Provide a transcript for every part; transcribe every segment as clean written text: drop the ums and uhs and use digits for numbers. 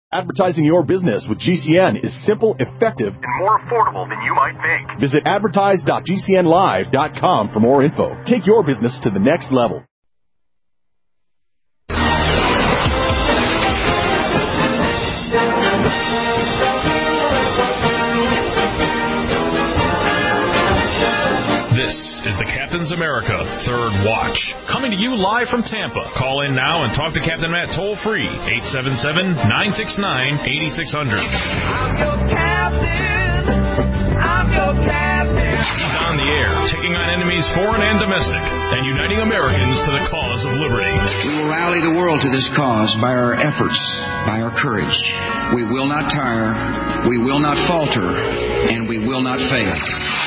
Advertising your business with GCN is simple, effective, and more affordable than you might think. Visit advertise.gcnlive.com for more info. Take your business to the next level. This is the Captain's America Third Watch, coming to you live from Tampa. Call in now and talk to Captain Matt toll-free, 877-969-8600. I'm your captain. I'm your captain. He's on the air, taking on enemies foreign and domestic, and uniting Americans to the cause of liberty. We will rally the world to this cause by our efforts, by our courage. We will not tire, we will not falter, and we will not fail.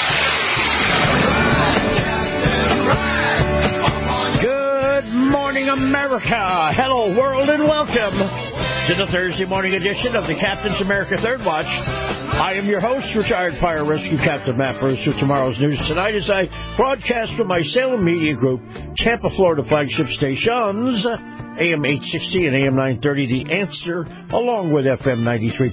Good morning, America. Hello, world, and welcome to the Thursday morning edition of the Captain's America Third Watch. I am your host, retired fire rescue Captain Matt Bruce, with tomorrow's news tonight as I broadcast from my Salem Media Group, Tampa, Florida flagship stations, AM 860 and AM 930, The Answer, along with FM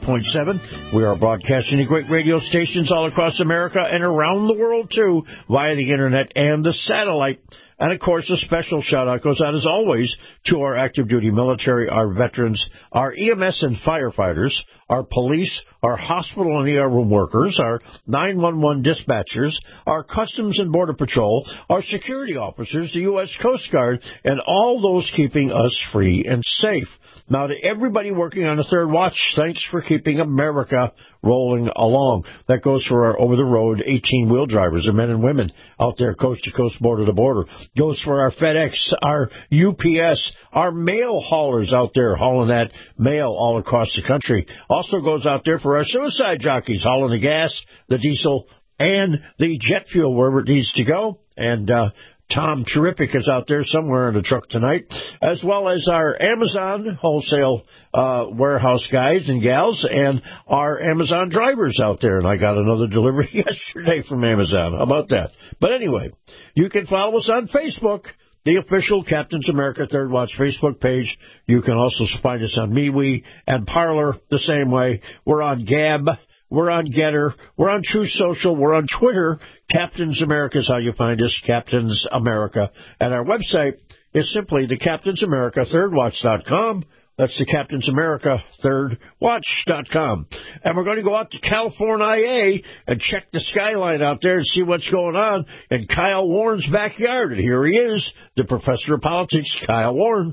93.7. We are broadcasting to great radio stations all across America and around the world, too, via the Internet and the satellite. And, of course, a special shout-out goes out, as always, to our active-duty military, our veterans, our EMS and firefighters, our police, our hospital and ER room workers, our 911 dispatchers, our Customs and Border Patrol, our security officers, the U.S. Coast Guard, and all those keeping us free and safe. Now, to everybody working on the Third Watch, thanks for keeping America rolling along. That goes for our over-the-road 18-wheel drivers, the men and women out there coast to coast, border to border. Goes for our FedEx, our UPS, our mail haulers out there hauling that mail all across the country. Also goes out there for our suicide jockeys hauling the gas, the diesel, and the jet fuel wherever it needs to go. And Tom Terrific is out there somewhere in the truck tonight, as well as our Amazon wholesale warehouse guys and gals and our Amazon drivers out there. And I got another delivery yesterday from Amazon. How about that? But anyway, you can follow us on Facebook, the official Captain's America Third Watch Facebook page. You can also find us on MeWe and Parler the same way. We're on Gab. We're on Getter. We're on True Social. We're on Twitter. Captain's America is how you find us, Captain's America. And our website is simply the Captain's America ThirdWatch.com. That's the Captain's America ThirdWatch.com. And we're going to go out to California and check the skyline out there and see what's going on in Kyle Warren's backyard. And here he is, the professor of politics, Kyle Warren.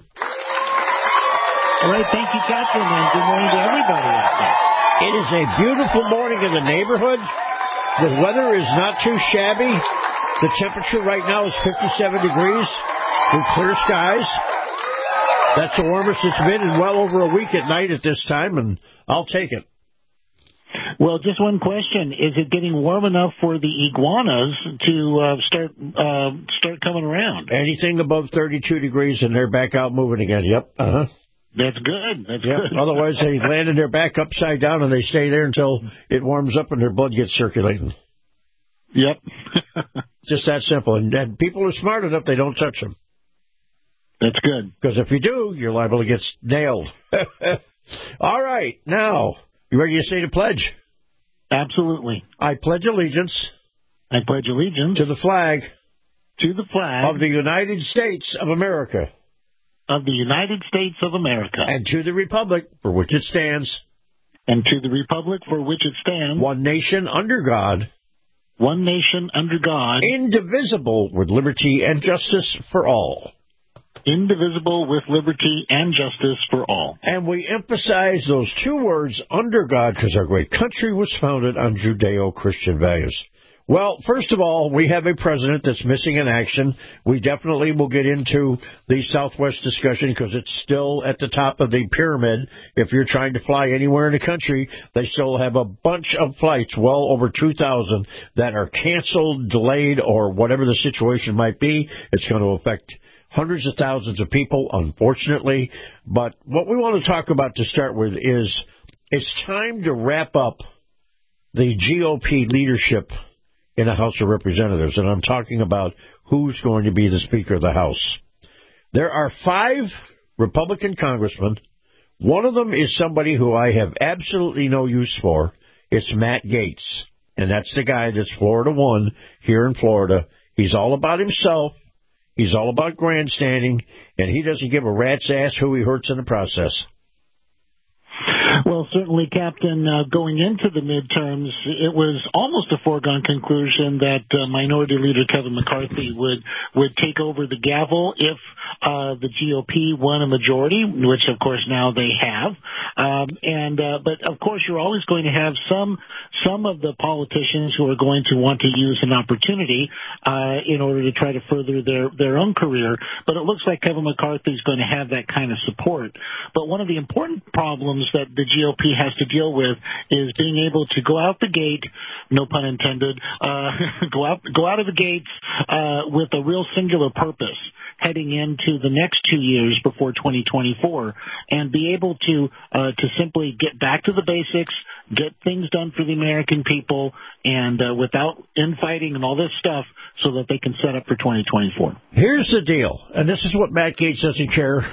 All right, thank you, Captain, and good morning to everybody out there. It is a beautiful morning in the neighborhood. The weather is not too shabby. The temperature right now is 57 degrees with clear skies. That's the warmest it's been in well over a week at night at this time, and I'll take it. Well, just one question. Is it getting warm enough for the iguanas to start coming around? Anything above 32 degrees, and they're back out moving again. Yep. Uh-huh. That's good. That's good. Otherwise, they land in their back upside down, and they stay there until it warms up and their blood gets circulating. Yep. Just that simple. And people are smart enough, they don't touch them. That's good. Because if you do, you're liable to get nailed. All right. Now, you ready to say the pledge? Absolutely. I pledge allegiance. I pledge allegiance. To the flag. To the flag. Of the United States of America. Of the United States of America. And to the republic for which it stands. And to the republic for which it stands. One nation under God. One nation under God. Indivisible with liberty and justice for all. Indivisible with liberty and justice for all. And we emphasize those two words, under God, because our great country was founded on Judeo-Christian values. Well, first of all, we have a president that's missing in action. We definitely will get into the Southwest discussion because it's still at the top of the pyramid. If you're trying to fly anywhere in the country, they still have a bunch of flights, well over 2,000, that are canceled, delayed, or whatever the situation might be. It's going to affect hundreds of thousands of people, unfortunately. But what we want to talk about to start with is it's time to wrap up the GOP leadership in the House of Representatives, and I'm talking about who's going to be the Speaker of the House. There are 5 Republican congressmen, One of them is somebody who I have absolutely no use for. It's Matt Gaetz. And that's the guy that's Florida 1 here in Florida. He's all about himself. He's all about grandstanding. And he doesn't give a rat's ass who he hurts in the process. Well, certainly, Captain, going into the midterms, it was almost a foregone conclusion that Minority Leader Kevin McCarthy would take over the gavel if the GOP won a majority, which, of course, now they have. But, of course, you're always going to have some of the politicians who are going to want to use an opportunity in order to try to further their own career. But it looks like Kevin McCarthy is going to have that kind of support. But one of the important problems that the GOP has to deal with is being able to go out the gate, no pun intended, go out of the gates with a real singular purpose heading into the next 2 years before 2024, and be able to simply get back to the basics, get things done for the American people, and without infighting and all this stuff, so that they can set up for 2024. Here's the deal, and this is what Matt Gaetz doesn't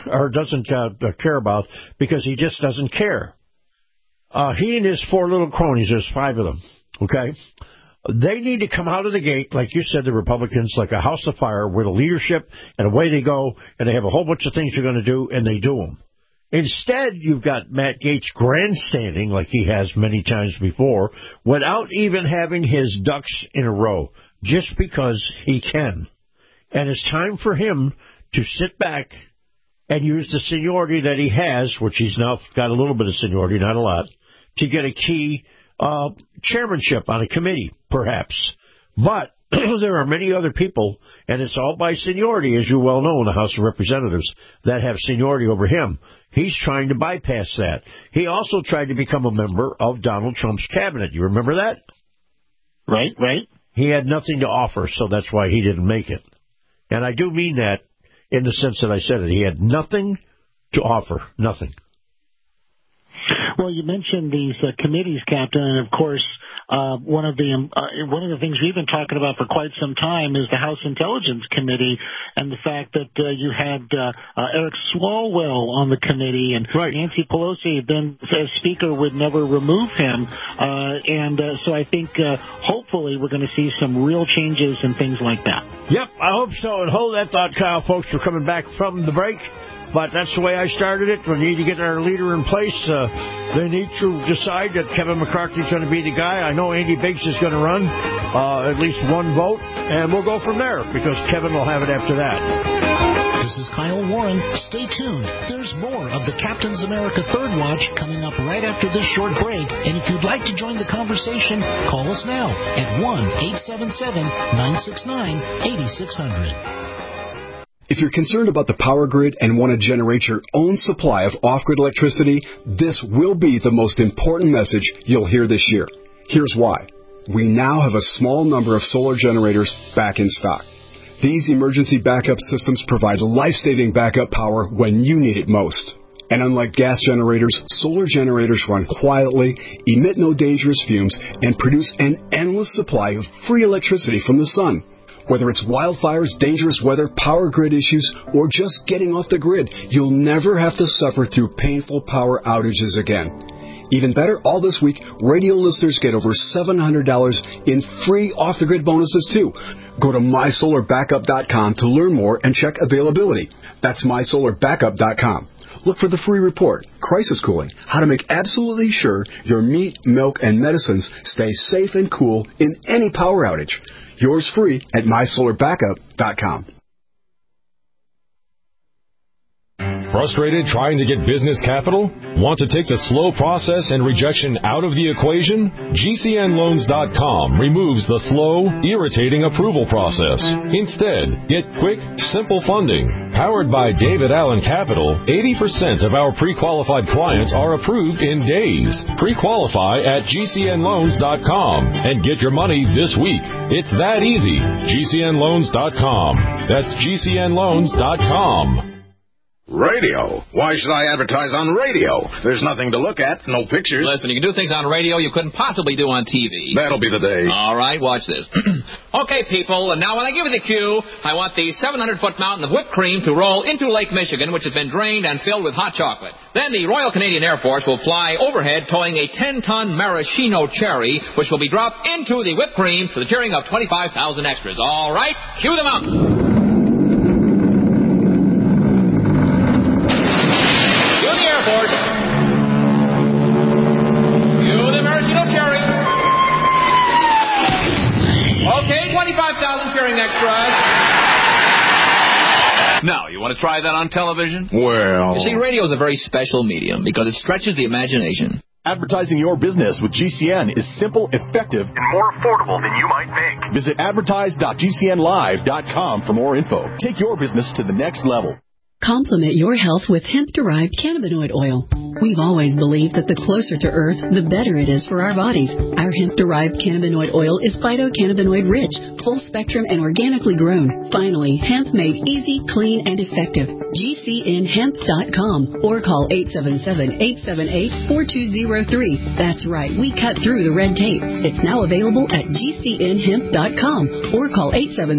care about, because he just doesn't care. He and his 4 little cronies, there's 5 of them, okay? They need to come out of the gate, like you said, the Republicans, like a house of fire with a leadership, and away they go, and they have a whole bunch of things they're going to do, and they do them. Instead, you've got Matt Gaetz grandstanding, like he has many times before, without even having his ducks in a row, just because he can. And it's time for him to sit back and use the seniority that he has, which he's now got a little bit of seniority, not a lot, to get a key chairmanship on a committee, perhaps. But there are many other people, and it's all by seniority, as you well know, in the House of Representatives, that have seniority over him. He's trying to bypass that. He also tried to become a member of Donald Trump's cabinet. You remember that? Right. He had nothing to offer, so that's why he didn't make it. And I do mean that in the sense that I said it. He had nothing to offer, nothing. Well, you mentioned these committees, Captain, and of course, one of the things we've been talking about for quite some time is the House Intelligence Committee, and the fact that you had Eric Swalwell on the committee, and right. Nancy Pelosi, then as Speaker, would never remove him, so I think hopefully we're going to see some real changes and things like that. Yep, I hope so. And hold that thought, Kyle, folks. We're coming back from the break. But that's the way I started it. We need to get our leader in place. They need to decide that Kevin McCarthy is going to be the guy. I know Andy Biggs is going to run at least 1 vote, and we'll go from there, because Kevin will have it after that. This is Kyle Warren. Stay tuned. There's more of the Captain's America Third Watch coming up right after this short break. And if you'd like to join the conversation, call us now at 1-877-969-8600. If you're concerned about the power grid and want to generate your own supply of off-grid electricity, this will be the most important message you'll hear this year. Here's why. We now have a small number of solar generators back in stock. These emergency backup systems provide life-saving backup power when you need it most. And unlike gas generators, solar generators run quietly, emit no dangerous fumes, and produce an endless supply of free electricity from the sun. Whether it's wildfires, dangerous weather, power grid issues, or just getting off the grid, you'll never have to suffer through painful power outages again. Even better, all this week, radio listeners get over $700 in free off-the-grid bonuses, too. Go to mysolarbackup.com to learn more and check availability. That's mysolarbackup.com. Look for the free report, Crisis Cooling, how to make absolutely sure your meat, milk, and medicines stay safe and cool in any power outage. Yours free at mysolarbackup.com. Frustrated trying to get business capital? Want to take the slow process and rejection out of the equation? GCNloans.com removes the slow, irritating approval process. Instead, get quick, simple funding. Powered by David Allen Capital, 80% of our pre-qualified clients are approved in days. Pre-qualify at GCNloans.com and get your money this week. It's that easy. GCNloans.com. That's GCNloans.com. Radio? Why should I advertise on radio? There's nothing to look at, no pictures. Listen, you can do things on radio you couldn't possibly do on TV. That'll be the day. All right, watch this. Okay, people, and now when I give you the cue, I want the 700-foot mountain of whipped cream to roll into Lake Michigan, which has been drained and filled with hot chocolate. Then the Royal Canadian Air Force will fly overhead towing a 10-ton maraschino cherry, which will be dropped into the whipped cream for the cheering of 25,000 extras. All right, cue the mountain. Okay, 25,000 cheering extras. Now, you want to try that on television? Well... You see, radio is a very special medium because it stretches the imagination. Advertising your business with GCN is simple, effective, and more affordable than you might think. Visit advertise.gcnlive.com for more info. Take your business to the next level. Complement your health with hemp-derived cannabinoid oil. We've always believed that the closer to Earth, the better it is for our bodies. Our hemp-derived cannabinoid oil is phytocannabinoid-rich, full-spectrum, and organically grown. Finally, hemp made easy, clean, and effective. GCNhemp.com or call 877-878-4203. That's right, we cut through the red tape. It's now available at GCNhemp.com or call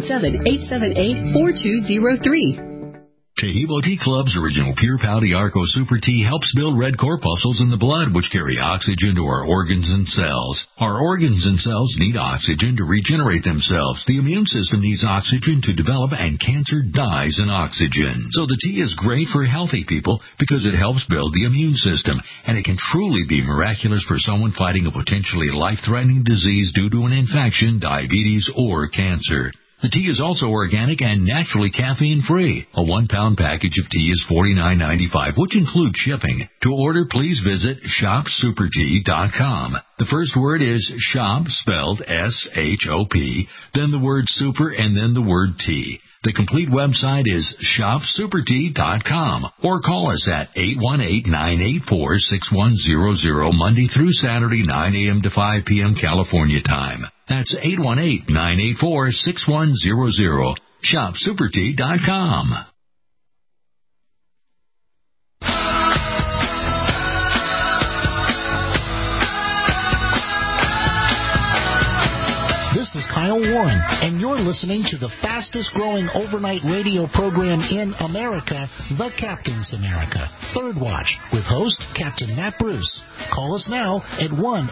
877-878-4203. Taheebo Tea Club's original Pure Pouty Arco Super Tea helps build red corpuscles in the blood, which carry oxygen to our organs and cells. Our organs and cells need oxygen to regenerate themselves. The immune system needs oxygen to develop, and cancer dies in oxygen. So the tea is great for healthy people because it helps build the immune system, and it can truly be miraculous for someone fighting a potentially life-threatening disease due to an infection, diabetes, or cancer. The tea is also organic and naturally caffeine-free. A 1-pound package of tea is $49.95, which includes shipping. To order, please visit shopsupertea.com. The first word is shop, spelled S-H-O-P, then the word super, and then the word tea. The complete website is shopsupertea.com or call us at 818-984-6100 Monday through Saturday, 9 a.m. to 5 p.m. California time. That's 818-984-6100. shopsupertea.com. This is Kyle Warren, and you're listening to the fastest-growing overnight radio program in America, The Captain's America, Third Watch, with host Captain Matt Bruce. Call us now at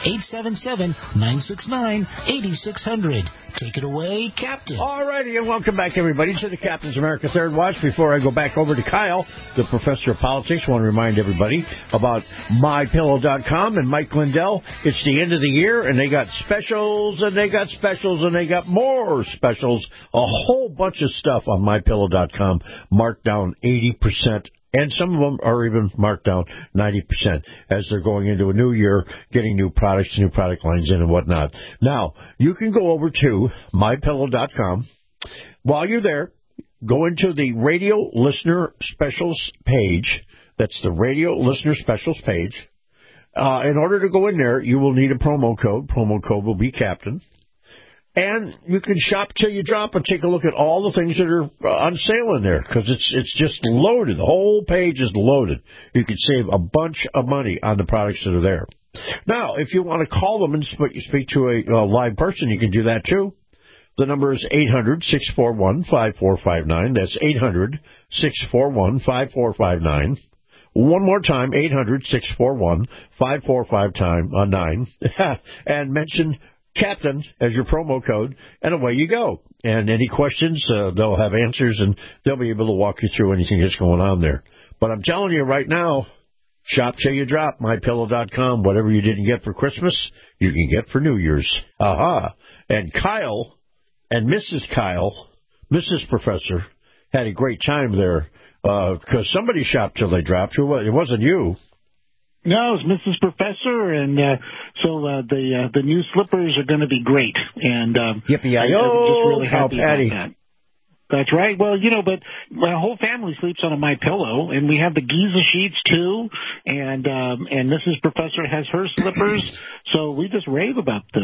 1-877-969-8600. Take it away, Captain. All righty, and welcome back, everybody, to the Captain's America Third Watch. Before I go back over to Kyle, the professor of politics, I want to remind everybody about MyPillow.com and Mike Lindell. It's the end of the year, and they got specials, and they got specials, and they got more specials. A whole bunch of stuff on MyPillow.com, marked down 80%. And some of them are even marked down 90% as they're going into a new year, getting new products, new product lines in and whatnot. Now, you can go over to MyPillow.com. While you're there, go into the Radio Listener Specials page. That's the Radio Listener Specials page. In order to go in there, you will need a promo code. Promo code will be Captain. And you can shop till you drop and take a look at all the things that are on sale in there, because it's just loaded. The whole page is loaded. You can save a bunch of money on the products that are there. Now, if you want to call them and speak to a live person, you can do that too. The number is 800-641-5459. That's 800-641-5459. One more time, 800-641-5459. And mention Captain as your promo code, and away you go. And any questions, they'll have answers, and they'll be able to walk you through anything that's going on there. But I'm telling you right now, shop till you drop, MyPillow.com. Whatever you didn't get for Christmas, you can get for New Year's. Aha. And Kyle and Mrs. Kyle, Mrs. Professor, had a great time there, because somebody shopped till they dropped. It wasn't you. No, it's Mrs. Professor, and so the new slippers are going to be great. And yippee-yi-yo, just really how happy Patty. about that. That's right. Well, but my whole family sleeps on a MyPillow, and we have the Giza sheets too. And Mrs. Professor has her slippers, so we just rave about this.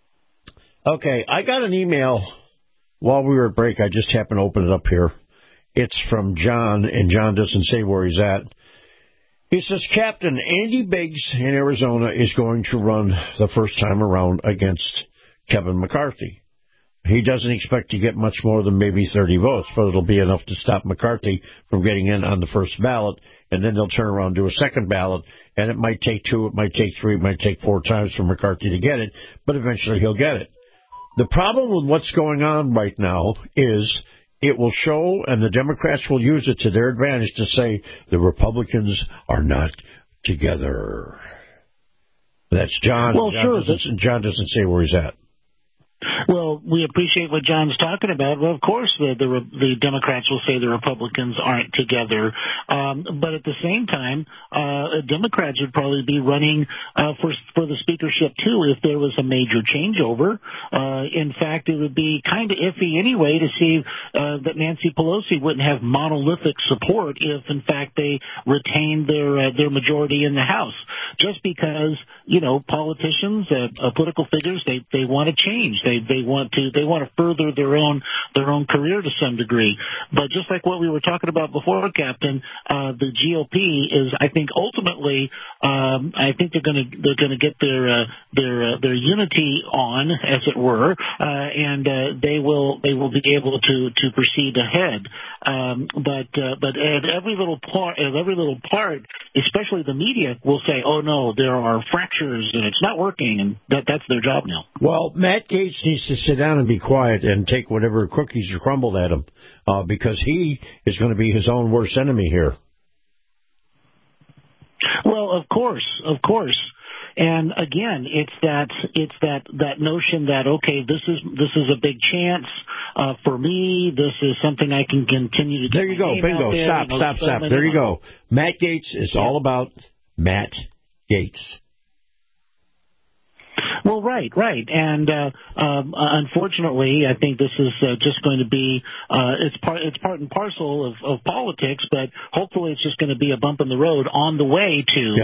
Okay, I got an email while we were at break. I just happened to open it up here. It's from John, and John doesn't say where he's at. He says, Captain, Andy Biggs in Arizona is going to run the first time around against Kevin McCarthy. He doesn't expect to get much more than maybe 30 votes, but it'll be enough to stop McCarthy from getting in on the first ballot, and then they'll turn around and do a second ballot, and it might take 2, it might take 3, it might take 4 times for McCarthy to get it, but eventually he'll get it. The problem with what's going on right now is it will show, and the Democrats will use it to their advantage to say the Republicans are not together. That's John. Well, John doesn't say where he's at. Well, we appreciate what John's talking about. Well, of course, the Democrats will say the Republicans aren't together. But at the same time, Democrats would probably be running for the speakership, too, if there was a major changeover. In fact, it would be kind of iffy anyway to see that Nancy Pelosi wouldn't have monolithic support if, in fact, they retained their majority in the House. Just because, politicians, political figures, they want to change. They want to further their own career to some degree. But just like what we were talking about before, Captain, the GOP is, I think, ultimately, I think they're going to get their unity on, as it were, and they will be able to proceed ahead. But at every little part, especially the media, will say, "Oh no, there are fractures and it's not working," and that's their job now. Well, Matt Gaetz needs to sit down and be quiet and take whatever cookies are crumbled at him, because he is going to be his own worst enemy here. Well, of course. And again, it's that notion that, okay, this is a big chance for me. This is something I can continue to do. There you go. Bingo. Stop. There you go. Matt Gaetz is all about Matt Gaetz. Well, right. And unfortunately, I think this is just going to be it's part and parcel of politics, but hopefully it's just going to be a bump in the road on the way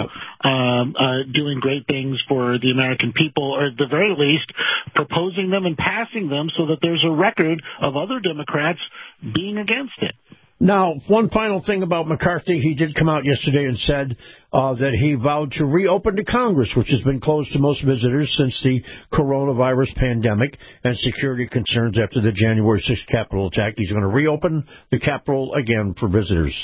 to doing great things for the American people, or at the very least proposing them and passing them so that there's a record of other Democrats being against it. Now, one final thing about McCarthy. He did come out yesterday and said that he vowed to reopen the Congress, which has been closed to most visitors since the coronavirus pandemic and security concerns after the January 6th Capitol attack. He's going to reopen the Capitol again for visitors.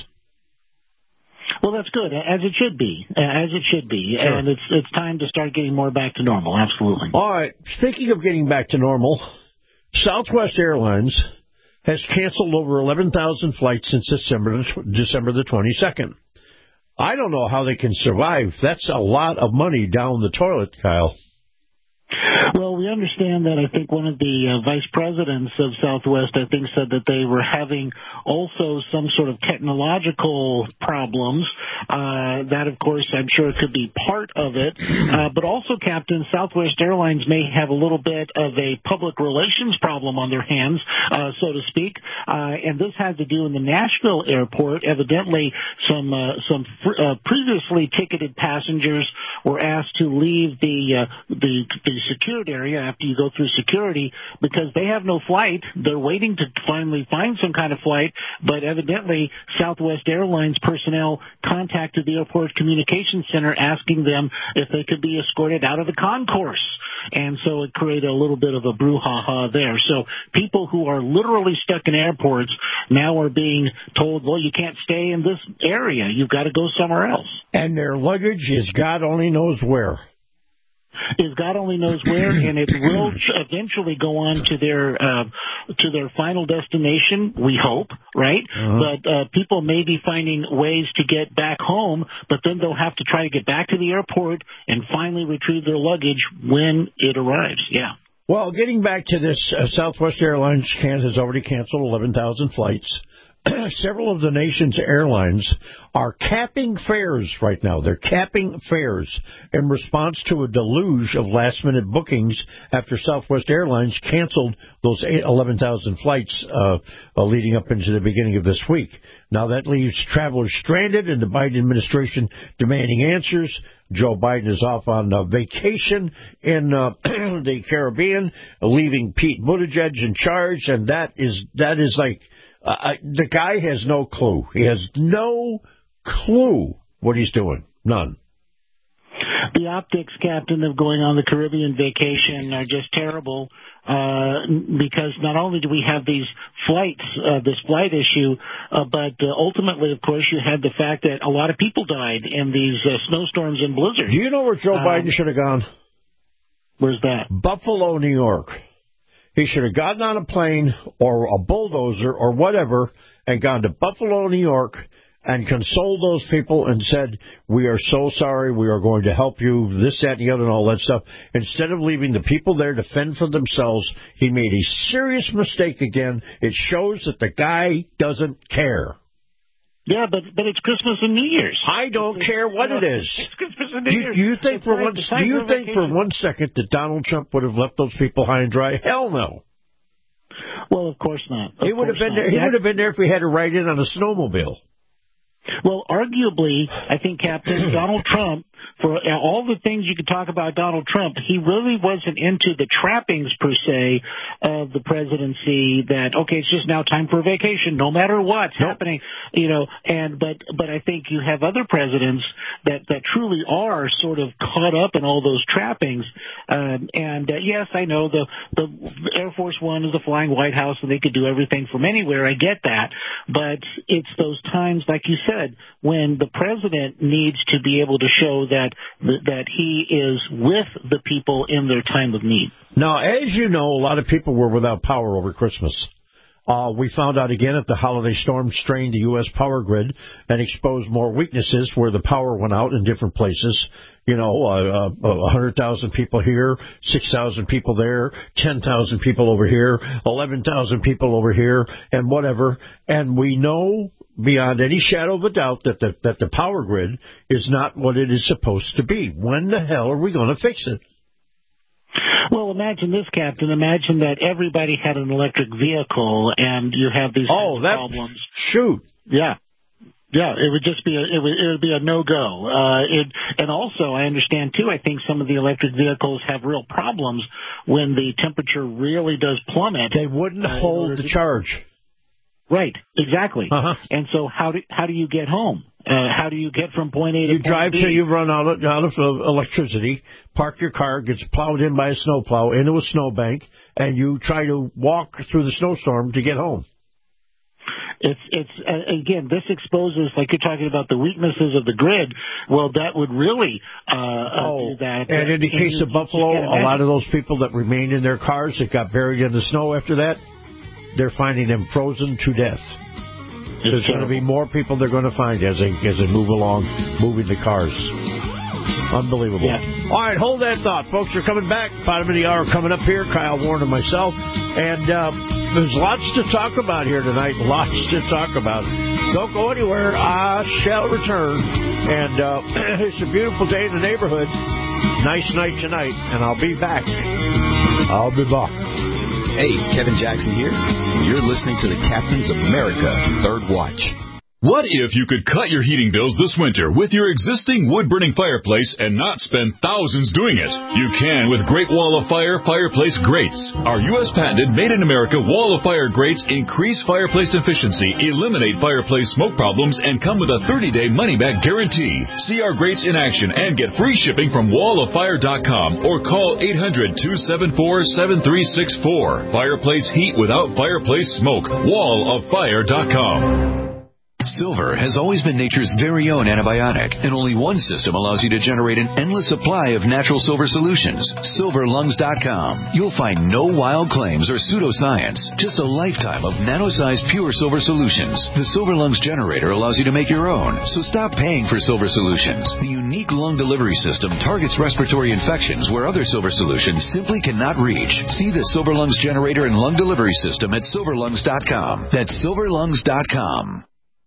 Well, that's good, as it should be. Sure. And it's time to start getting more back to normal, absolutely. All right, speaking of getting back to normal, Southwest Airlines has canceled over 11,000 flights since December the 22nd. I don't know how they can survive. That's a lot of money down the toilet, Kyle. Well, we understand that. I think one of the vice presidents of Southwest, I think, said that they were having also some sort of technological problems. That, of course, I'm sure could be part of it. But also, Captain, Southwest Airlines may have a little bit of a public relations problem on their hands, so to speak. And this had to do in the Nashville airport. Evidently, some previously ticketed passengers were asked to leave the security area after you go through security because they have no flight. They're waiting to finally find some kind of flight, but evidently Southwest Airlines personnel contacted the airport communications center asking them if they could be escorted out of the concourse. And so it created a little bit of a brouhaha there. So people who are literally stuck in airports now are being told, well, you can't stay in this area. You've got to go somewhere else. And their luggage is God only knows where. Is God only knows where, and it will eventually go on to their final destination, we hope, right? But people may be finding ways to get back home, but then they'll have to try to get back to the airport and finally retrieve their luggage when it arrives, yeah. Well, getting back to this, Southwest Airlines has already canceled 11,000 flights. Several of the nation's airlines are capping fares right now. They're capping fares in response to a deluge of last-minute bookings after Southwest Airlines canceled those 11,000 flights leading up into the beginning of this week. Now, that leaves travelers stranded and the Biden administration demanding answers. Joe Biden is off on vacation in the Caribbean, leaving Pete Buttigieg in charge, and that is like The guy has no clue. He has no clue what he's doing. None. The optics, Captain, of going on the Caribbean vacation are just terrible because not only do we have these flights, this flight issue, but ultimately, of course, you had the fact that a lot of people died in these snowstorms and blizzards. Do you know where Joe Biden should have gone? Where's that? Buffalo, New York. He should have gotten on a plane or a bulldozer or whatever and gone to Buffalo, New York, and consoled those people and said, we are so sorry, we are going to help you, this, that, and the other, and all that stuff. Instead of leaving the people there to fend for themselves, he made a serious mistake again. It shows that the guy doesn't care. Yeah, but it's Christmas and New Year's. I don't care what it is. It's Christmas and New Year's. Do you think for one second that Donald Trump would have left those people high and dry? Hell no. Well, of course not. He would have been there. He would have been there if we had to ride in on a snowmobile. Well, arguably, I think, Captain, Donald Trump, for all the things you could talk about Donald Trump, he really wasn't into the trappings, per se, of the presidency that, okay, it's just now time for a vacation, no matter what's happening, but I think you have other presidents that truly are sort of caught up in all those trappings. Yes, I know the Air Force One is a flying White House and they could do everything from anywhere. I get that. But it's those times, like you said, when the president needs to be able to show that he is with the people in their time of need. Now, as you know, a lot of people were without power over Christmas. We found out again that the holiday storm strained the U.S. power grid and exposed more weaknesses where the power went out in different places. 100,000 people here, 6,000 people there, 10,000 people over here, 11,000 people over here, and whatever. And we know beyond any shadow of a doubt that the power grid is not what it is supposed to be. When the hell are we going to fix it? Well, imagine this, Captain. Imagine that everybody had an electric vehicle and you have these problems. Shoot. Yeah. Yeah, it would just be it would be a no-go. And also, I understand, too, I think some of the electric vehicles have real problems when the temperature really does plummet. They wouldn't hold the charge. Right, exactly. Uh-huh. And so how do you get home? How do you get from point A to point B? You drive till you run out of electricity, park your car, gets plowed in by a snowplow into a snowbank, and you try to walk through the snowstorm to get home. It's again, this exposes, like you're talking about, the weaknesses of the grid. Well, that would really do that. And in the case of Buffalo, a lot of those people that remained in their cars that got buried in the snow after that, they're finding them frozen to death. There's going to be more people they're going to find as they move along, moving the cars. Unbelievable. Yeah. All right, hold that thought, folks. We're coming back. Bottom of the hour coming up here. Kyle Warren and myself. And there's lots to talk about here tonight. Lots to talk about. Don't go anywhere. I shall return. And it's a beautiful day in the neighborhood. Nice night tonight. And I'll be back. I'll be back. Hey, Kevin Jackson here. You're listening to the Captain's America Third Watch. What if you could cut your heating bills this winter with your existing wood-burning fireplace and not spend thousands doing it? You can with Great Wall of Fire fireplace grates. Our U.S. patented, made-in-America Wall of Fire grates increase fireplace efficiency, eliminate fireplace smoke problems, and come with a 30-day money-back guarantee. See our grates in action and get free shipping from walloffire.com or call 800-274-7364. Fireplace heat without fireplace smoke. walloffire.com. Silver has always been nature's very own antibiotic, and only one system allows you to generate an endless supply of natural silver solutions. SilverLungs.com. You'll find no wild claims or pseudoscience, just a lifetime of nano-sized pure silver solutions. The Silver Lungs generator allows you to make your own, so stop paying for silver solutions. The unique lung delivery system targets respiratory infections where other silver solutions simply cannot reach. See the Silver Lungs generator and lung delivery system at SilverLungs.com. That's SilverLungs.com.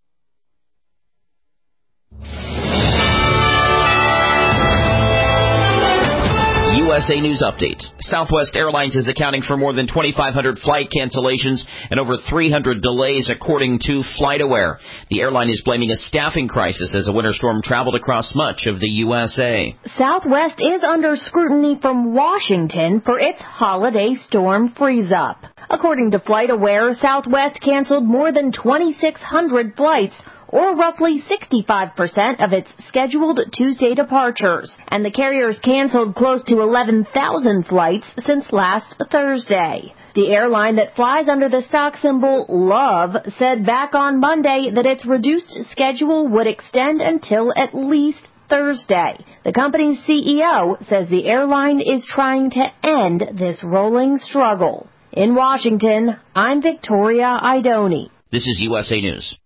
USA News Update. Southwest Airlines is accounting for more than 2,500 flight cancellations and over 300 delays, according to FlightAware. The airline is blaming a staffing crisis as a winter storm traveled across much of the USA. Southwest is under scrutiny from Washington for its holiday storm freeze-up. According to FlightAware, Southwest canceled more than 2,600 flights, or roughly 65% of its scheduled Tuesday departures. And the carriers canceled close to 11,000 flights since last Thursday. The airline that flies under the stock symbol LOVE said back on Monday that its reduced schedule would extend until at least Thursday. The company's CEO says the airline is trying to end this rolling struggle. In Washington, I'm Victoria Idoni. This is USA News.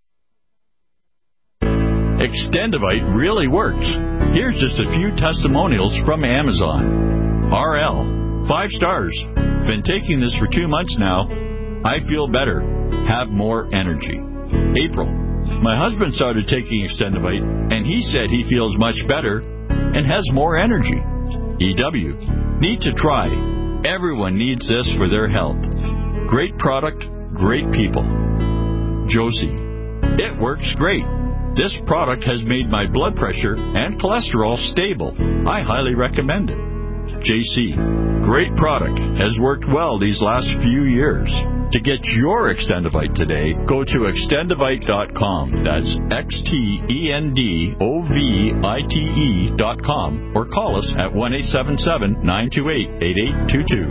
Extendivite really works. Here's just a few testimonials from Amazon. RL, 5 stars. Been taking this for 2 months now. I feel better. Have more energy. April, my husband started taking Extendivite, and he said he feels much better and has more energy. EW, need to try. Everyone needs this for their health. Great product, great people. Josie, it works great. This product has made my blood pressure and cholesterol stable. I highly recommend it. JC, great product. Has worked well these last few years. To get your Extendivite today, go to extendivite.com. That's XTENDOVITE.com or call us at 1-877-928-8822.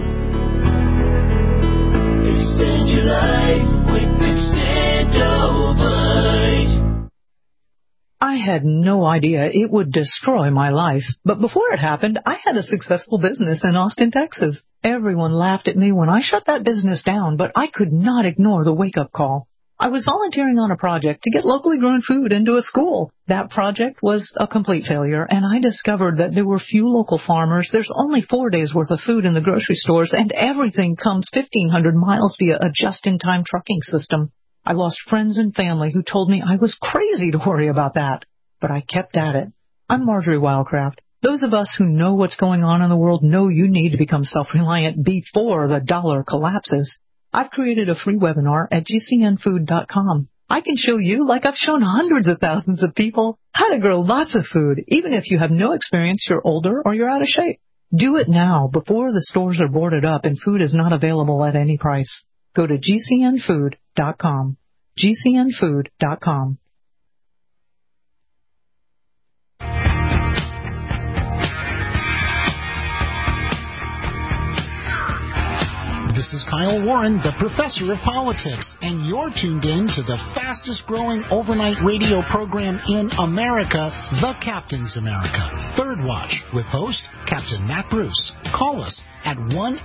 Extend your life with Extendivite. I had no idea it would destroy my life, but before it happened, I had a successful business in Austin, Texas. Everyone laughed at me when I shut that business down, but I could not ignore the wake-up call. I was volunteering on a project to get locally grown food into a school. That project was a complete failure, and I discovered that there were few local farmers. There's only 4 days' worth of food in the grocery stores, and everything comes 1,500 miles via a just-in-time trucking system. I lost friends and family who told me I was crazy to worry about that, but I kept at it. I'm Marjorie Wildcraft. Those of us who know what's going on in the world know you need to become self-reliant before the dollar collapses. I've created a free webinar at gcnfood.com. I can show you, like I've shown hundreds of thousands of people, how to grow lots of food, even if you have no experience, you're older, or you're out of shape. Do it now, before the stores are boarded up and food is not available at any price. Go to gcnfood.com. gcnfood.com. This is Kyle Warren, the professor of politics, and you're tuned in to the fastest-growing overnight radio program in America, The Captain's America. Third Watch, with host Captain Matt Bruce. Call us at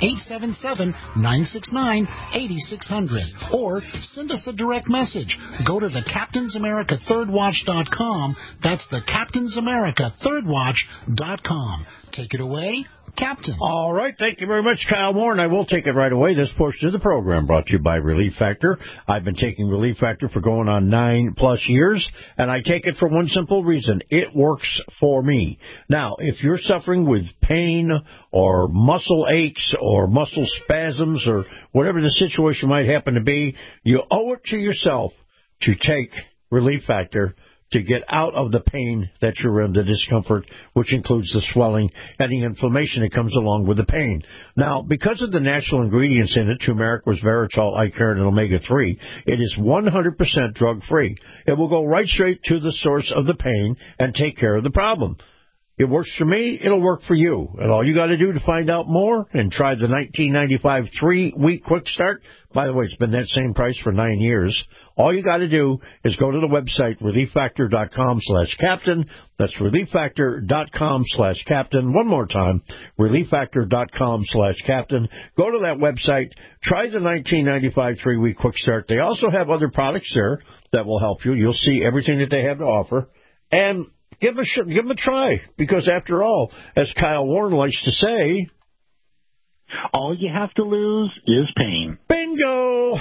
1-877-969-8600 or send us a direct message. Go to the Captain's America ThirdWatch.com. That's the Captain's America ThirdWatch.com. Take it away, Captain. All right. Thank you very much, Kyle Moore. And I will take it right away. This portion of the program brought to you by Relief Factor. I've been taking Relief Factor for going on 9+ years, and I take it for one simple reason. It works for me. Now, if you're suffering with pain or muscle aches or muscle spasms or whatever the situation might happen to be, you owe it to yourself to take Relief Factor to get out of the pain that you're in, the discomfort, which includes the swelling and the inflammation that comes along with the pain. Now, because of the natural ingredients in it, turmeric, resveratrol, icariin, and omega-3, it is 100% drug-free. It will go right straight to the source of the pain and take care of the problem. It works for me, it'll work for you. And all you got to do to find out more and try the $19.95 3-week quick start, by the way, it's been that same price for 9 years. All you got to do is go to the website, relieffactor.com/captain. That's relieffactor.com/captain. One more time, relieffactor.com/captain. Go to that website. Try the $19.95 3-week quick start. They also have other products there that will help you. You'll see everything that they have to offer. And give them a try, because after all, as Kyle Warren likes to say, all you have to lose is pain. Bingo!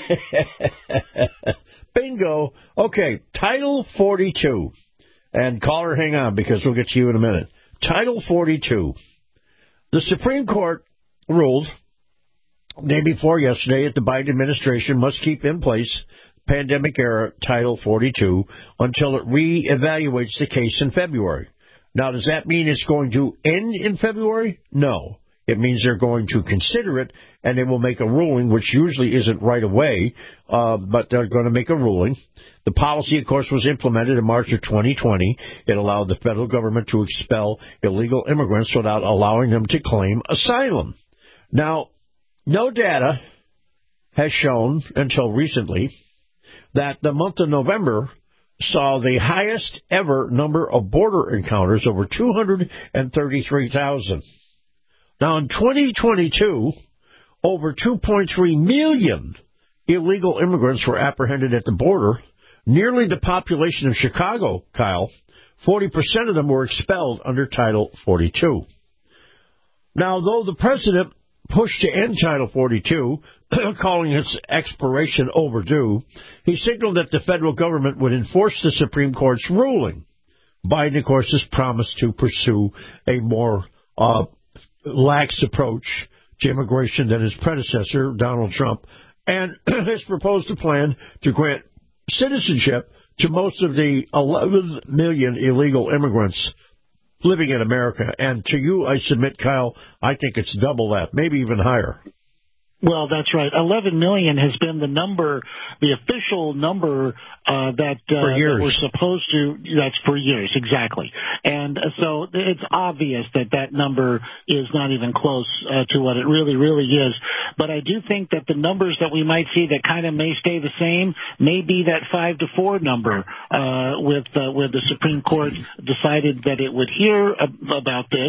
Bingo. Okay, Title 42. And caller, hang on, because we'll get to you in a minute. Title 42. The Supreme Court ruled day before yesterday that the Biden administration must keep in place pandemic-era Title 42 until it reevaluates the case in February. Now, does that mean it's going to end in February? No. It means they're going to consider it, and they will make a ruling, which usually isn't right away, but they're going to make a ruling. The policy, of course, was implemented in March of 2020. It allowed the federal government to expel illegal immigrants without allowing them to claim asylum. Now, no data has shown until recently that the month of November saw the highest ever number of border encounters, over 233,000. Now, in 2022, over 2.3 million illegal immigrants were apprehended at the border, nearly the population of Chicago, Kyle. 40% of them were expelled under Title 42. Now, though the president pushed to end Title 42, calling its expiration overdue, he signaled that the federal government would enforce the Supreme Court's ruling. Biden, of course, has promised to pursue a more lax approach to immigration than his predecessor, Donald Trump, and has proposed a plan to grant citizenship to most of the 11 million illegal immigrants living in America. And to you, I submit, Kyle, I think it's double that, maybe even higher. Well, that's right. 11 million has been the number, the official number that we're supposed to. That's for years, exactly. And so it's obvious that number is not even close to what it really is. But I do think that the numbers that we might see that kind of may stay the same may be that 5-4 number, with the Supreme Court decided that it would hear about this,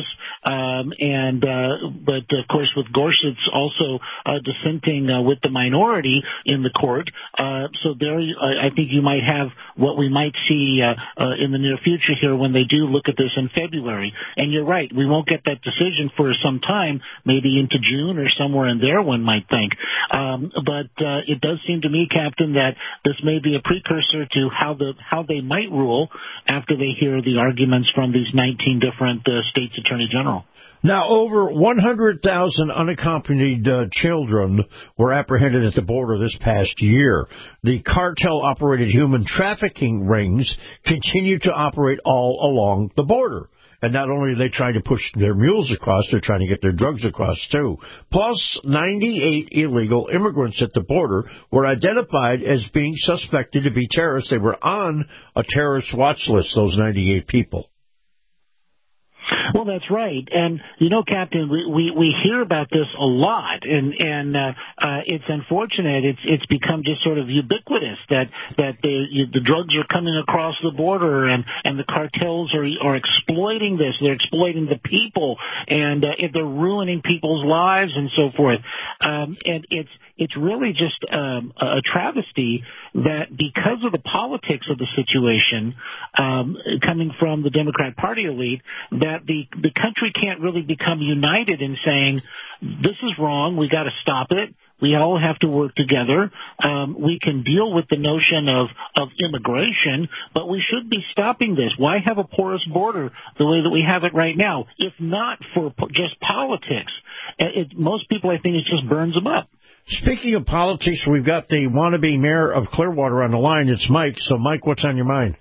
but of course with Gorsuch also dissenting with the minority in the court. So there, I think you might have what we might see in the near future here when they do look at this in February. And you're right, we won't get that decision for some time, maybe into June or somewhere in there, one might think. But it does seem to me, Captain, that this may be a precursor to how they might rule after they hear the arguments from these 19 different states' attorney general. Now, over 100,000 unaccompanied children were apprehended at the border this past year. The cartel-operated human trafficking rings continue to operate all along the border. And not only are they trying to push their mules across, they're trying to get their drugs across, too. Plus, 98 illegal immigrants at the border were identified as being suspected to be terrorists. They were on a terrorist watch list, those 98 people. Well, that's right. And, you know, Captain, we hear about this a lot, and it's unfortunate. It's become just sort of ubiquitous that the drugs are coming across the border, and the cartels are exploiting this. They're exploiting the people, and they're ruining people's lives and so forth. And it's really just a travesty that because of the politics of the situation coming from the Democrat Party elite, that the country can't really become united in saying, this is wrong, we got to stop it. We all have to work together. We can deal with the notion of immigration, but we should be stopping this. Why have a porous border the way that we have it right now, if not for just politics? Most people, I think, it just burns them up. Speaking of politics, we've got the wannabe mayor of Clearwater on the line. It's Mike. So, Mike, what's on your mind?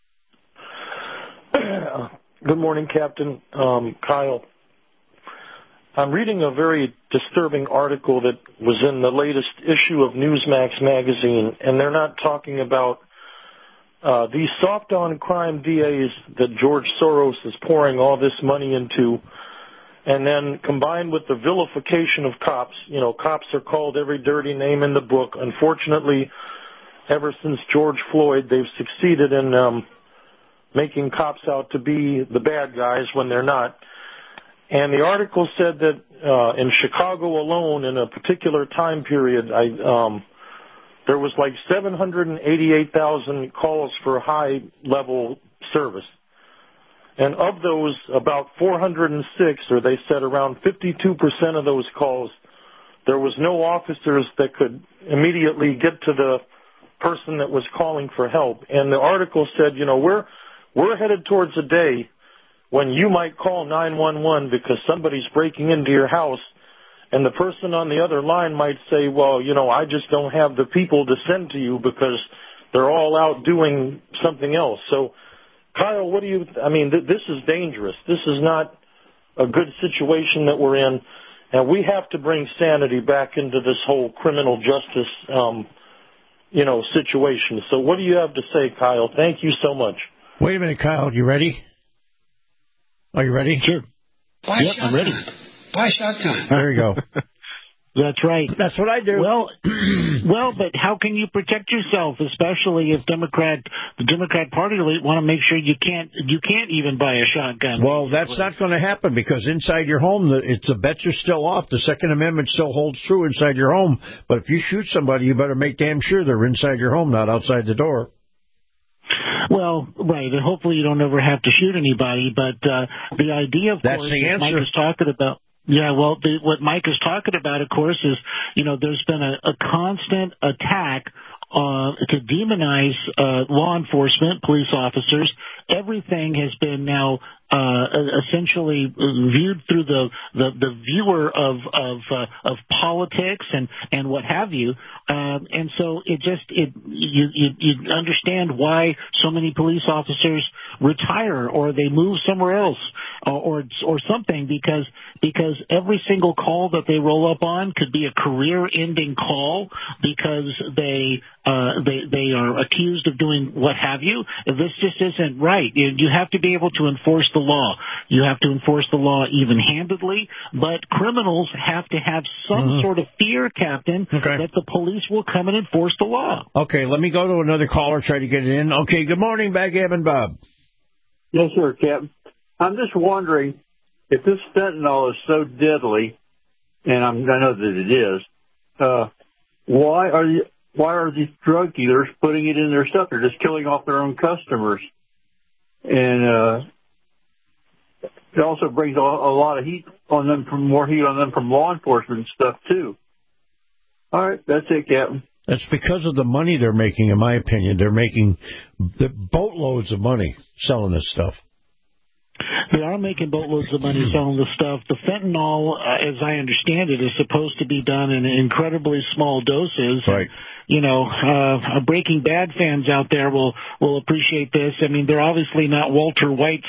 Good morning, Captain. Kyle. I'm reading a very disturbing article that was in the latest issue of Newsmax magazine, and they're not talking about these soft-on-crime DAs that George Soros is pouring all this money into, and then combined with the vilification of cops. You know, cops are called every dirty name in the book. Unfortunately, ever since George Floyd, they've succeeded in making cops out to be the bad guys when they're not. And the article said that in Chicago alone, in a particular time period, there was like 788,000 calls for high-level service. And of those, about 406, or they said around 52% of those calls, there was no officers that could immediately get to the person that was calling for help. And the article said, you know, we're headed towards a day when you might call 911 because somebody's breaking into your house, and the person on the other line might say, well, you know, I just don't have the people to send to you because they're all out doing something else. So, Kyle, this is dangerous. This is not a good situation that we're in. And we have to bring sanity back into this whole criminal justice, situation. So what do you have to say, Kyle? Thank you so much. Wait a minute, Kyle. You ready? Are you ready? Sure. Yep, I'm ready. Buy shotgun. There you go. That's right. That's what I do. Well, but how can you protect yourself, especially if the Democrat Party want to make sure you can't even buy a shotgun? Well, that's not going to happen because inside your home, the bets are still off. The Second Amendment still holds true inside your home. But if you shoot somebody, you better make damn sure they're inside your home, not outside the door. Well, right, and hopefully you don't ever have to shoot anybody. But the idea, of that's course, the answer. Mike is talking about. Yeah, well, what Mike is talking about, of course, is, there's been a constant attack to demonize law enforcement, police officers. Everything has been now essentially viewed through the viewer of politics and what have you. And so you understand why so many police officers retire or they move somewhere else or something because every single call that they roll up on could be a career-ending call because they are accused of doing what have you. This just isn't right. You have to be able to enforce the law. You have to enforce the law even-handedly, but criminals have to have some sort of fear, Captain, that the police will come and enforce the law. Okay, let me go to another caller, try to get it in. Okay, good morning, Backgammon Bob. Yes, sir, Captain. I'm just wondering if this fentanyl is so deadly, and I know that it is, why are these drug dealers putting it in their stuff? They're just killing off their own customers. And it also brings a lot of heat on them, more heat on them from law enforcement and stuff, too. All right, that's it, Captain. That's because of the money they're making, in my opinion. They're making the boatloads of money selling this stuff. They are making boatloads of money selling the stuff. The fentanyl, as I understand it, is supposed to be done in incredibly small doses. Right. Breaking Bad fans out there will appreciate this. I mean, they're obviously not Walter White's,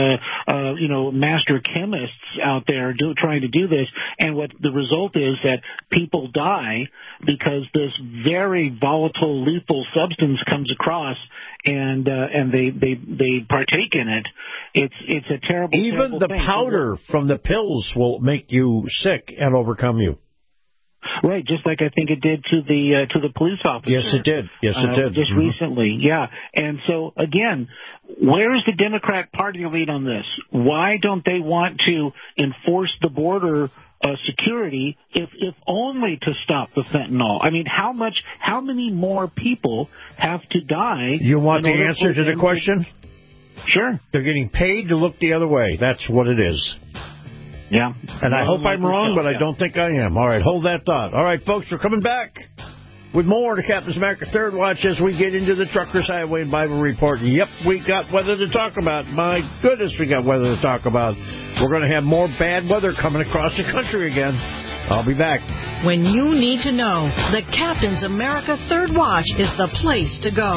master chemists out there trying to do this. And what the result is that people die because this very volatile, lethal substance comes across, and they partake in it. It's a terrible. Even the thing. powder from the pills will make you sick and overcome you. Right, just like I think it did to the police officer. Yes, it did. Yes, it did. Just recently, yeah. And so again, where is the Democrat Party lead on this? Why don't they want to enforce the border security, if only to stop the fentanyl? I mean, how many more people have to die? You want the answer to the question? Sure. They're getting paid to look the other way. That's what it is. Yeah. And I hope I'm wrong, but I don't think I am. All right, hold that thought. All right, folks, we're coming back with more to Captain's America Third Watch as we get into the Truckers Highway and Bible Report. Yep, we got weather to talk about. My goodness, we got weather to talk about. We're going to have more bad weather coming across the country again. I'll be back. When you need to know, the Captain's America Third Watch is the place to go.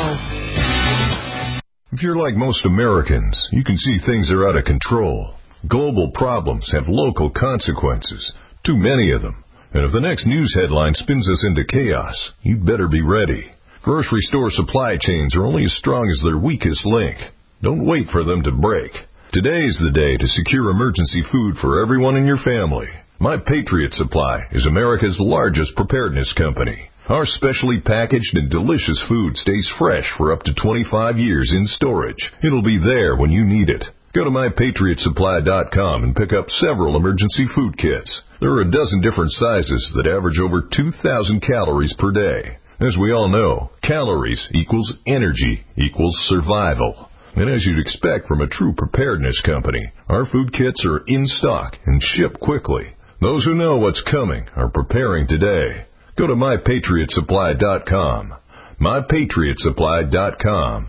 If you're like most Americans, you can see things are out of control. Global problems have local consequences, too many of them. And if the next news headline spins us into chaos, you'd better be ready. Grocery store supply chains are only as strong as their weakest link. Don't wait for them to break. Today's the day to secure emergency food for everyone in your family. My Patriot Supply is America's largest preparedness company. Our specially packaged and delicious food stays fresh for up to 25 years in storage. It'll be there when you need it. Go to MyPatriotSupply.com and pick up several emergency food kits. There are a dozen different sizes that average over 2,000 calories per day. As we all know, calories equals energy equals survival. And as you'd expect from a true preparedness company, our food kits are in stock and ship quickly. Those who know what's coming are preparing today. Go to MyPatriotSupply.com. MyPatriotSupply.com.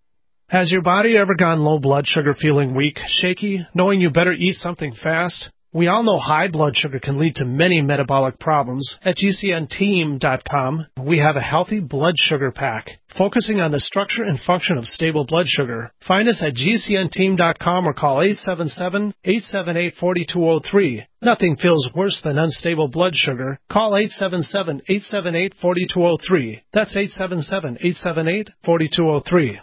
Has your body ever gone low blood sugar, feeling weak, shaky, knowing you better eat something fast? We all know high blood sugar can lead to many metabolic problems. At GCNteam.com, we have a healthy blood sugar pack, focusing on the structure and function of stable blood sugar. Find us at GCNteam.com or call 877-878-4203. Nothing feels worse than unstable blood sugar. Call 877-878-4203. That's 877-878-4203.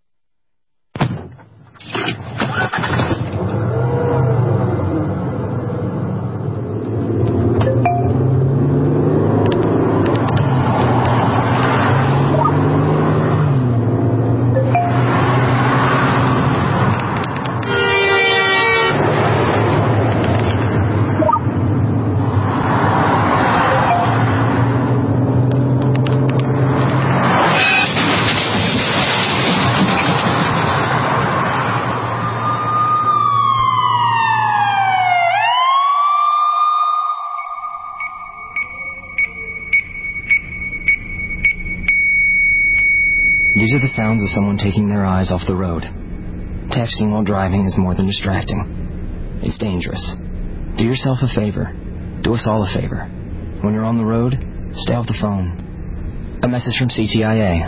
These are the sounds of someone taking their eyes off the road. Texting while driving is more than distracting. It's dangerous. Do yourself a favor. Do us all a favor. When you're on the road, stay off the phone. A message from CTIA.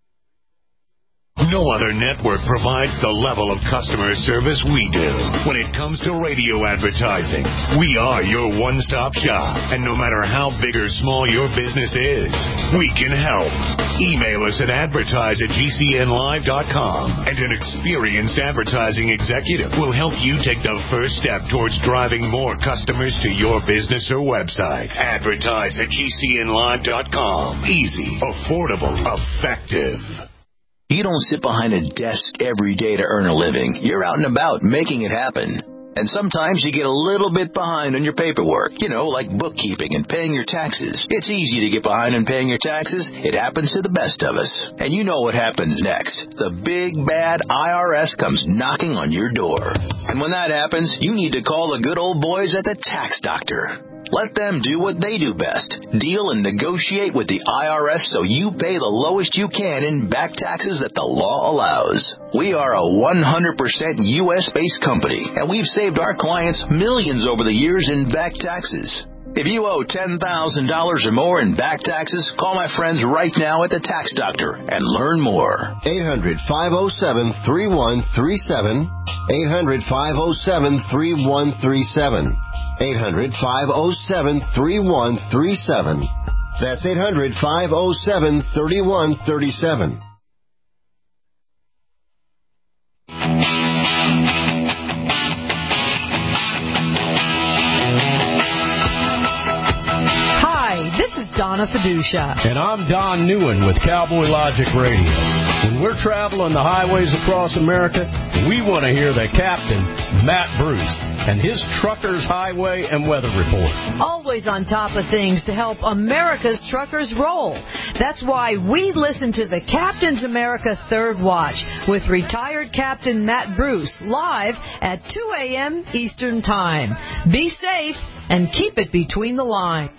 No other network provides the level of customer service we do. When it comes to radio advertising, we are your one-stop shop. And no matter how big or small your business is, we can help. Email us at advertise@gcnlive.com, and an experienced advertising executive will help you take the first step towards driving more customers to your business or website. Advertise@gcnlive.com. Easy, affordable, effective. You don't sit behind a desk every day to earn a living. You're out and about making it happen. And sometimes you get a little bit behind on your paperwork, like bookkeeping and paying your taxes. It's easy to get behind on paying your taxes. It happens to the best of us. And you know what happens next. The big, bad IRS comes knocking on your door. And when that happens, you need to call the good old boys at the Tax Doctor. Let them do what they do best. Deal and negotiate with the IRS so you pay the lowest you can in back taxes that the law allows. We are a 100% U.S.-based company, and we've saved our clients millions over the years in back taxes. If you owe $10,000 or more in back taxes, call my friends right now at the Tax Doctor and learn more. 800-507-3137. 800-507-3137. 800-507-3137. That's 800-507-3137. Hi, this is Donna Fiducia. And I'm Don Newen with Cowboy Logic Radio. When we're traveling the highways across America, we want to hear the captain, Matt Bruce, and his Truckers Highway and Weather Report. Always on top of things to help America's truckers roll. That's why we listen to the Captain's America Third Watch with retired Captain Matt Bruce live at 2 a.m. Eastern Time. Be safe and keep it between the lines.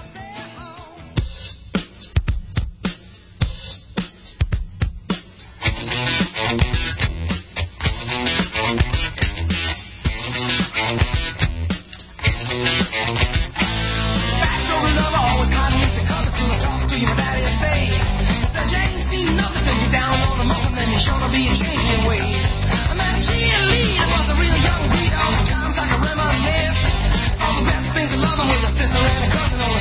Gonna be a changing ways. I met a cheerleader, was a real young breed. All the times I can reminisce. All the best things of loving with a sister and a cousin.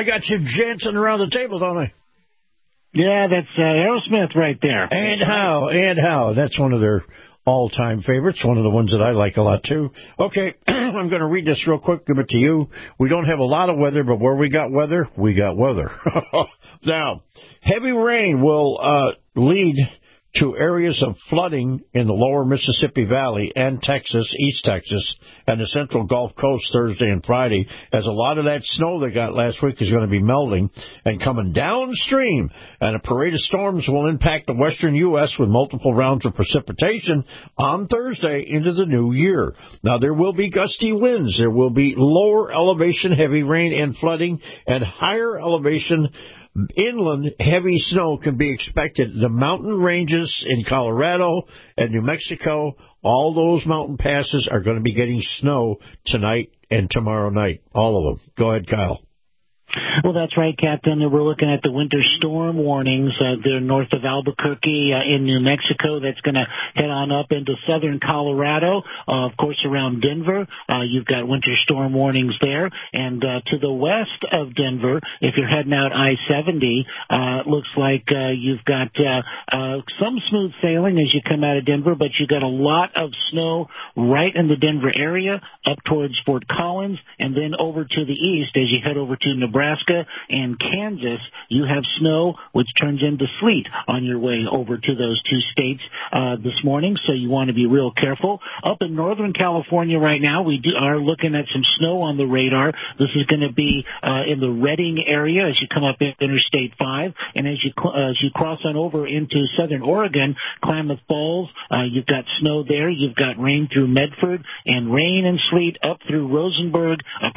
I got you dancing around the table, don't I? Yeah, that's Aerosmith right there. And how. That's one of their all-time favorites, one of the ones that I like a lot, too. Okay, I'm going to read this real quick, give it to you. We don't have a lot of weather, but where we got weather, we got weather. Now, heavy rain will lead to areas of flooding in the lower Mississippi Valley and Texas, East Texas, and the central Gulf Coast Thursday and Friday, as a lot of that snow they got last week is going to be melting and coming downstream, and a parade of storms will impact the western U.S. with multiple rounds of precipitation on Thursday into the new year. Now, there will be gusty winds. There will be lower elevation heavy rain and flooding, and higher elevation inland heavy snow can be expected. The mountain ranges in Colorado and New Mexico, all those mountain passes are going to be getting snow tonight and tomorrow night. All of them. Go ahead, Kyle. Well, that's right, Captain. We're looking at the winter storm warnings there north of Albuquerque in New Mexico. That's going to head on up into southern Colorado. Of course, around Denver, you've got winter storm warnings there. And to the west of Denver, if you're heading out I-70, it looks like you've got some smooth sailing as you come out of Denver, but you've got a lot of snow right in the Denver area up towards Fort Collins, and then over to the east as you head over to Nebraska and Kansas, you have snow, which turns into sleet on your way over to those two states this morning, so you want to be real careful. Up in Northern California right now, we are looking at some snow on the radar. This is going to be in the Redding area as you come up Interstate 5, and as you cross on over into southern Oregon, Klamath Falls, you've got snow there. You've got rain through Medford, and rain and sleet up through Roseburg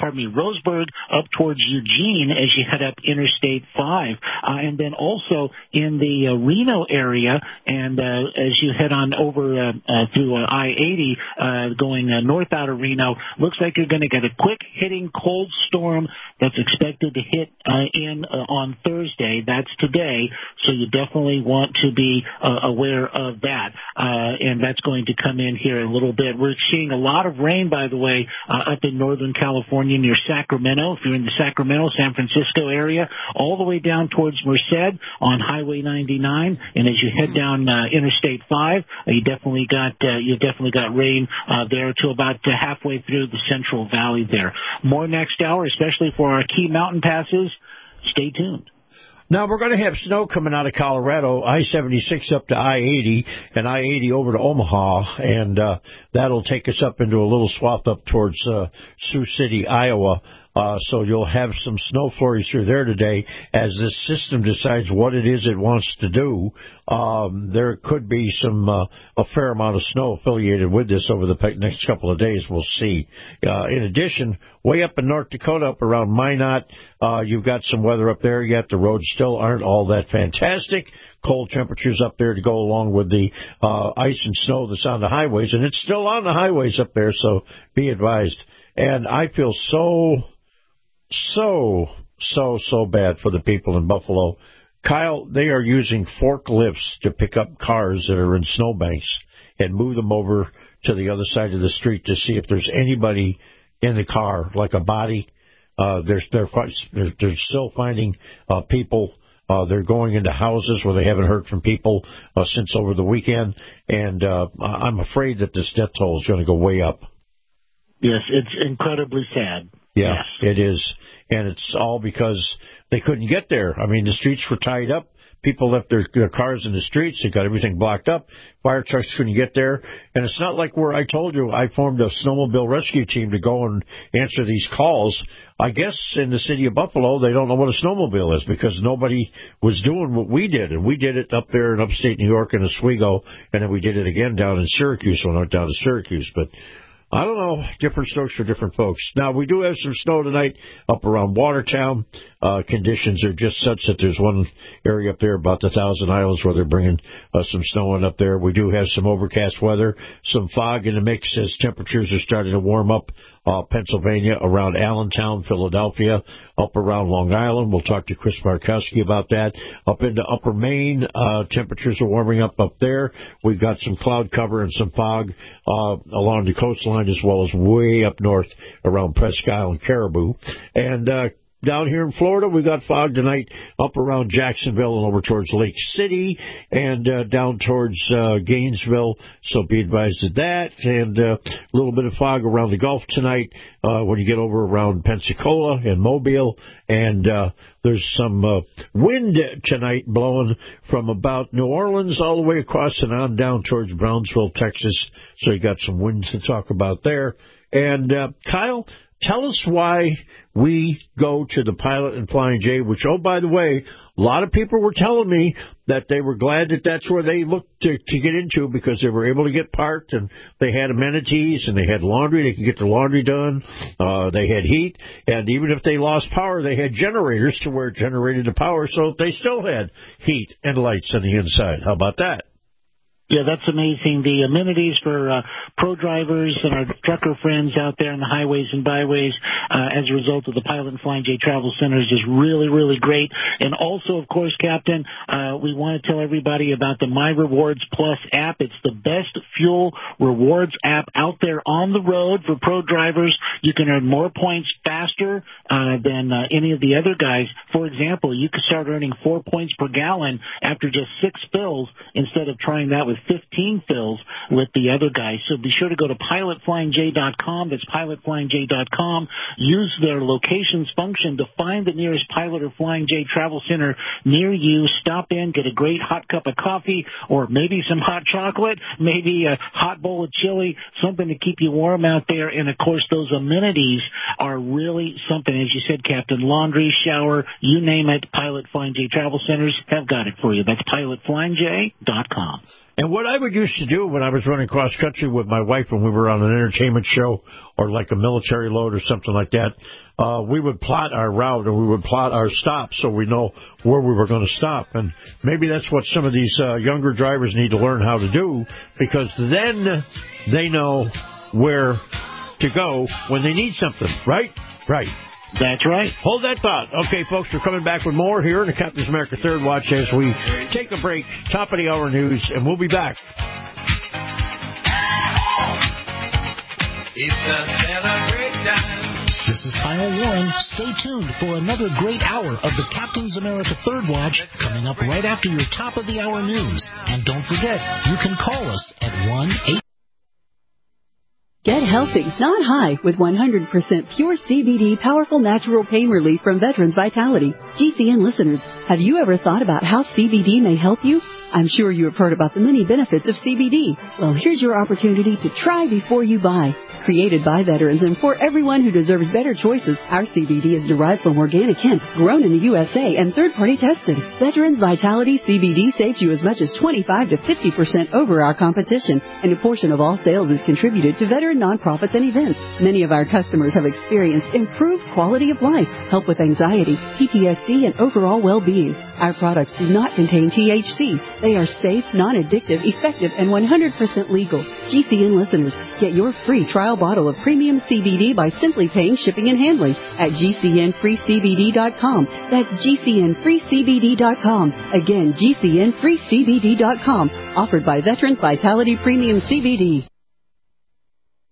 up towards Eugene as you head up Interstate 5. And then also in the Reno area, and as you head on over through I-80 going north out of Reno, looks like you're going to get a quick-hitting cold storm that's expected to hit on Thursday. That's today, so you definitely want to be aware of that. And that's going to come in here a little bit. We're seeing a lot of rain, by the way, up in Northern California near Sacramento. If you're in the Sacramento, San Francisco area, all the way down towards Merced on Highway 99, and as you head down Interstate 5, you definitely got rain there to about halfway through the Central Valley there. More next hour, especially for our key mountain passes. Stay tuned. Now, we're going to have snow coming out of Colorado, I-76 up to I-80, and I-80 over to Omaha, and that'll take us up into a little swath up towards Sioux City, Iowa. So you'll have some snow flurries through there today as this system decides what it is it wants to do. There could be a fair amount of snow affiliated with this over the next couple of days. We'll see. In addition, way up in North Dakota, up around Minot, you've got some weather up there, yet the roads still aren't all that fantastic. Cold temperatures up there to go along with the ice and snow that's on the highways, and it's still on the highways up there, so be advised. And I feel so bad for the people in Buffalo. Kyle, they are using forklifts to pick up cars that are in snowbanks and move them over to the other side of the street to see if there's anybody in the car, like a body. They're still finding people. They're going into houses where they haven't heard from people since over the weekend, and I'm afraid that this death toll is going to go way up. Yes, it's incredibly sad. Yeah, yes. It is. And it's all because they couldn't get there. I mean, the streets were tied up. People left their cars in the streets. They got everything blocked up. Fire trucks couldn't get there. And it's not like where I told you I formed a snowmobile rescue team to go and answer these calls. I guess in the city of Buffalo, they don't know what a snowmobile is because nobody was doing what we did. And we did it up there in upstate New York in Oswego, and then we did it again down in Syracuse when I went down to Syracuse. But I don't know, different strokes for different folks. Now, we do have some snow tonight up around Watertown. Conditions are just such that there's one area up there about the Thousand Islands where they're bringing some snow in up there. We do have some overcast weather, some fog in the mix as temperatures are starting to warm up. Pennsylvania, around Allentown, Philadelphia, up around Long Island. We'll talk to Chris Markowski about that. Up into Upper Maine, temperatures are warming up there. We've got some cloud cover and some fog along the coastline as well as way up north around Presque Isle and Caribou. And down here in Florida, we got fog tonight up around Jacksonville and over towards Lake City and down towards Gainesville. So be advised of that. And a little bit of fog around the Gulf tonight when you get over around Pensacola and Mobile. And there's some wind tonight blowing from about New Orleans all the way across and on down towards Brownsville, Texas. So you got some winds to talk about there. And Kyle, tell us why we go to the Pilot and Flying J, which, oh, by the way, a lot of people were telling me that they were glad that that's where they looked to get into because they were able to get parked and they had amenities and they had laundry. They could get their laundry done. They had heat. And even if they lost power, they had generators to where it generated the power, so they still had heat and lights on the inside. How about that? Yeah, that's amazing. The amenities for pro drivers and our trucker friends out there on the highways and byways as a result of the Pilot and Flying J Travel Centers is really, really great. And also, of course, Captain, we want to tell everybody about the My Rewards Plus app. It's the best fuel rewards app out there on the road for pro drivers. You can earn more points faster than any of the other guys. For example, you could start earning 4 points per gallon after just 6 fills instead of trying that with 15 fills with the other guys. So be sure to go to pilotflyingj.com. That's pilotflyingj.com. Use their locations function to find the nearest Pilot or Flying J Travel Center near you. Stop in, get a great hot cup of coffee or maybe some hot chocolate, maybe a hot bowl of chili, something to keep you warm out there. And, of course, those amenities are really something. As you said, Captain, laundry, shower, you name it, Pilot Flying J Travel Centers have got it for you. That's pilotflyingj.com. And what I would used to do when I was running cross-country with my wife when we were on an entertainment show or like a military load or something like that, we would plot our route and we would plot our stops so we know where we were going to stop. And maybe that's what some of these younger drivers need to learn how to do because then they know where to go when they need something, right? Right. That's right. Hold that thought. Okay, folks, we're coming back with more here in the Captain's America Third Watch as we take a break, top of the hour news, and we'll be back. It's a celebration. This is Kyle Warren. Stay tuned for another great hour of the Captain's America Third Watch coming up right after your top of the hour news. And don't forget, you can call us at 1-8. Get healthy, not high, with 100% pure CBD powerful natural pain relief from Veterans Vitality. GCN listeners, have you ever thought about how CBD may help you? I'm sure you have heard about the many benefits of CBD. Well, here's your opportunity to try before you buy. Created by veterans and for everyone who deserves better choices, our CBD is derived from organic hemp, grown in the USA, and third-party tested. Veterans Vitality CBD saves you as much as 25 to 50% over our competition, and a portion of all sales is contributed to veteran nonprofits and events. Many of our customers have experienced improved quality of life, help with anxiety, PTSD, and overall well-being. Our products do not contain THC. They are safe, non-addictive, effective, and 100% legal. GCN listeners, get your free trial bottle of premium CBD by simply paying shipping and handling at GCNFreeCBD.com. That's GCNFreeCBD.com. Again, GCNFreeCBD.com. Offered by Veterans Vitality Premium CBD.